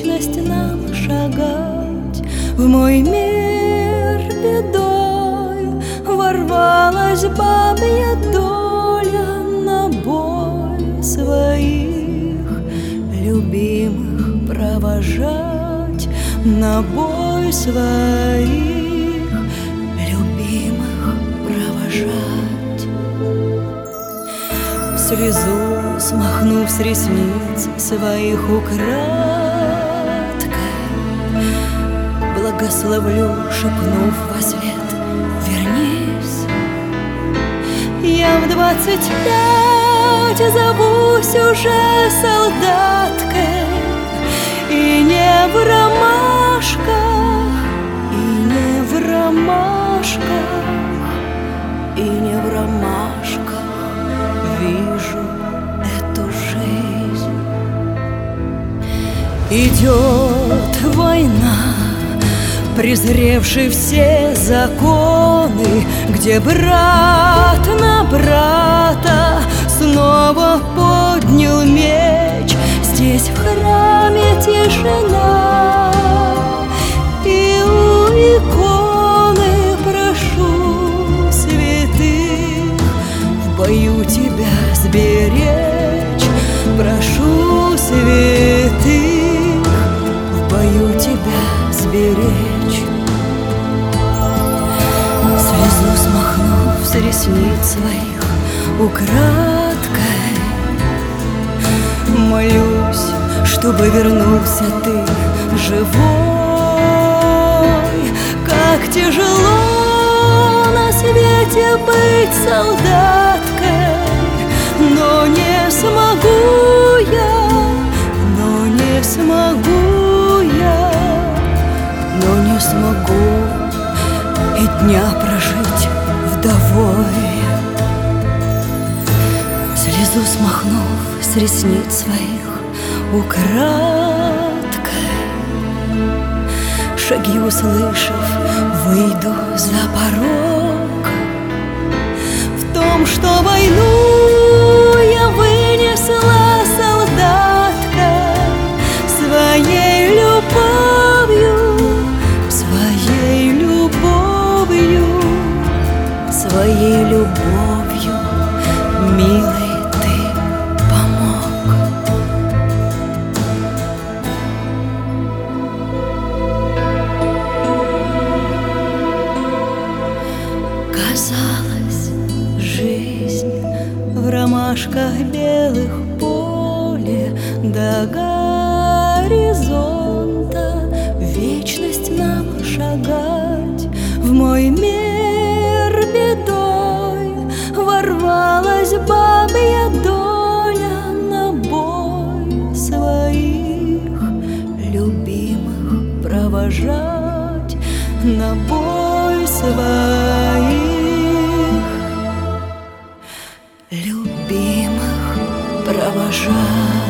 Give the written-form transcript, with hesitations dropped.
вечность нам шагать. В мой мир бедой ворвалась бабья доля на бой своих любимых провожать, на бой своих любимых провожать. Слезу смахнув с ресниц своих украдкой, благословлю, шепнув во след: вернись. Я в 25 зовусь уже солдаткой, и не в ромашках, и не в ромашках, и не в ромашках вижу эту жизнь. Идет война, презревший все законы, где брат на брата снова поднял меч. Здесь в храме тишина, и у иконы прошу святых в бою тебя сберечь. Прошу святых в бою тебя сберечь. Слезу смахнув с ресниц своих украдкой, молюсь, чтобы вернулся ты живой. Как тяжело на свете быть солдаткой, но не смогу я, но не смогу я, но не смогу и дня прожить вдовой. Слезу смахнув с ресниц своих украдкой, шаги услышав, выйду за порог. В том, что войну я вынесла солдаткой, своей любовью, своей любовью, своей любовью, милый, ты помог. Казалось, жизнь в ромашках белых поле до горизонта, вечность нам шагать. В мой мир бедой ворвалась бабья доля на бой своих любимых провожать, на бой своих любимых провожать.